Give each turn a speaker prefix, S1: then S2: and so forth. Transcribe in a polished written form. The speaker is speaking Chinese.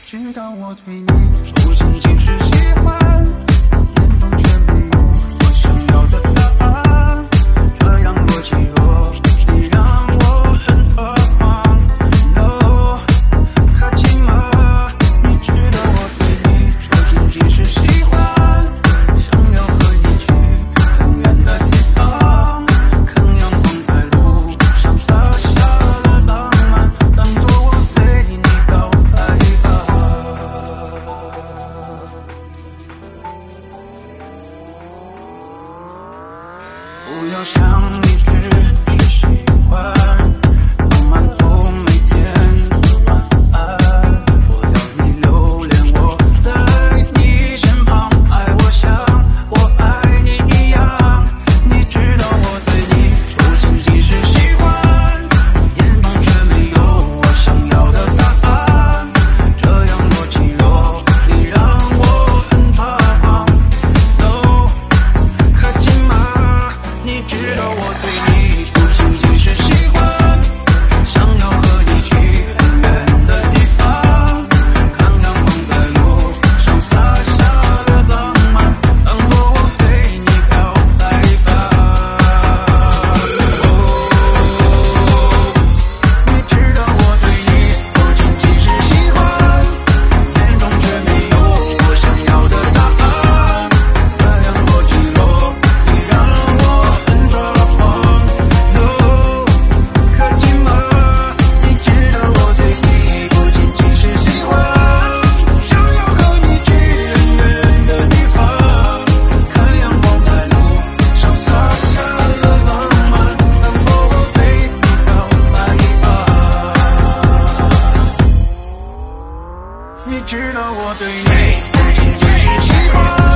S1: 知道我对你不仅仅是喜欢，眼中却没有我想要的答案。这样若即若离让我很彷徨。No， 可亲吗？你知道我对你不仅仅是喜欢，想要和你去很远的地方，看阳光在路上洒下的浪漫，当作我对你告白吧。不要想你只是喜欢，当满足每天的晚安。我要你留恋我在你身旁，爱我像我爱你一样。你知道我对你不仅仅是喜欢，眼中却没有我想要的答案。这样若即若离让我很抓狂。No， 可亲吗？你知道我对你不仅仅是喜欢，想要和你去很远的地方，看阳光在路上洒下的浪漫，当作我对你告白吧。你知道我对你不仅仅是喜欢，眼中却没有我想要的答案。这样若即若离让我很抓狂。No， 可亲吗？你知道我对你不仅仅是喜欢，想要和你去很远的地方，看阳光在路上洒下的浪漫，当作我对你告白吧。你知道我对你不仅仅是喜欢。